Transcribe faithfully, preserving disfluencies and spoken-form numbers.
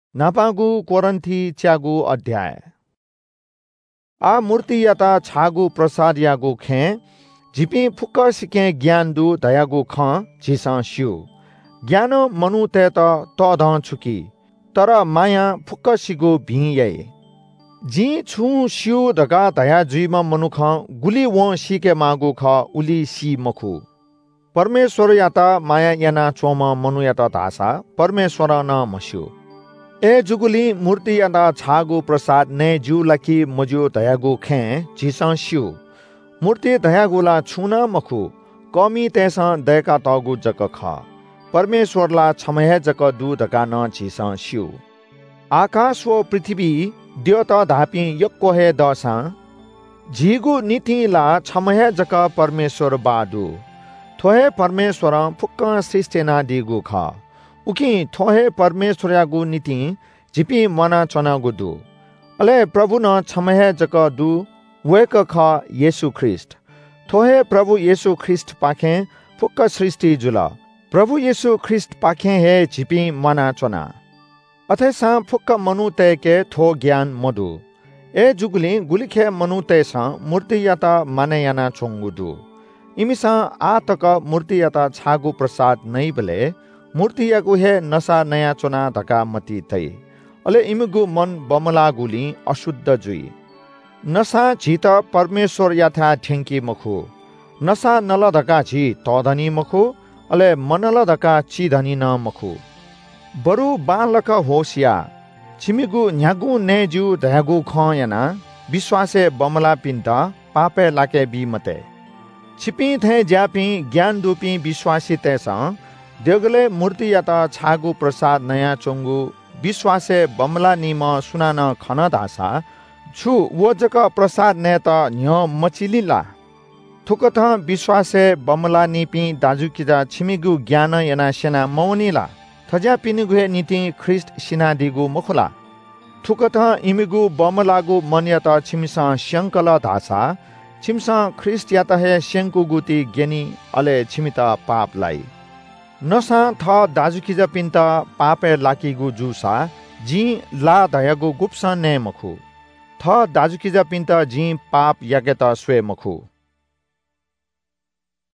नापागु कोरन्थी च्यागु अध्याय। आ मूर्ति याता छागु प्रसाद यागु खे झिपी फुक्क सिके ज्ञान दु दयागु ख झिसा स्यु ज्ञान मनु ते त त ध छुकी तर माया फुक्क सिगु भि ये जी छु स्यु दगा दया जुइमा मनुख गुली व सिके मागु ख उली सी मखु परमेश्वर याता माया याना चोमा मनु याता धासा परमेश्वर न मस्यु ए जुगुली मूर्ति यादा छागु प्रसाद ने जु लकी मजु दयागु खे झिसा स्यु मूर्ति दयागुला छुना मखु कमी तेसा दयका तगु जक ख परमेश्वरला छमहे जक दु दका न झिसा स्यु आकाश व पृथ्वी द्योत धापी यक्को हे दसा झिगु नीतिला छमहे जक परमेश्वर बादु थोहे परमेश्वर फुक्क सृष्टिना दिगु ख उकी थोहे परमेश्वर यागु नीति झिपी मना चना गुदु अले प्रभु न छमहे जक दु वेक ख येशु ख्रिस्ट थोहे प्रभु येशु ख्रिस्ट पाखे फुक्क सृष्टि जुल प्रभु येशु ख्रिस्ट पाखे हे झिपी मना चना अथेसा फुक्क मनु तेके थो ज्ञान मधु ए जुगुली गुलिखे मनु तेसा मूर्ति याता माने याना चोंगुदु इमिसा आतक मूर्ति याता छागु प्रसाद नै बले मूर्ति यागु हे नसा नया चोना धका मती तै अले इमुगु मन बमला गुली अशुद्ध जुई नसा झित परमेश्वर याथा ठेंकी मखु नसा नल धका झी तधनी मखु अले मनल धका ची धनी न मखु बरु बालक होसिया छिमिगु न्यागु नेजु दयागु ख याना विश्वासे बमला पिन्त पापे लाके बी मते छिपी थे ज्यापी ज्ञान दुपी विश्वासी तेसा देगले मूर्ति याता छागु प्रसाद नया चोंगु विश्वासे बमला निम सुनान खन दासा छु वजक प्रसाद नेत न्य मचिलिला थुकथ विश्वासे बमला निपि दाजुकिजा छिमिगु ज्ञान याना सेना मौनिला थजा पिनुगु नीति ख्रिस्ट सिना दिगु मखुला थुकथ इमिगु बमलागु मन्यत छिमिसा शंकल दासा छिमसा ख्रिस्ट याता हे शंकु गुति ज्ञानी अले छिमिता पापलाई नसा थ दाजुकिजा पिन्ता पापे लाकीगु जुसा जी ला दयागु गुप्सा ने मखु थ दाजुकिजा पिन्ता जी पाप याकेता स्वे मखु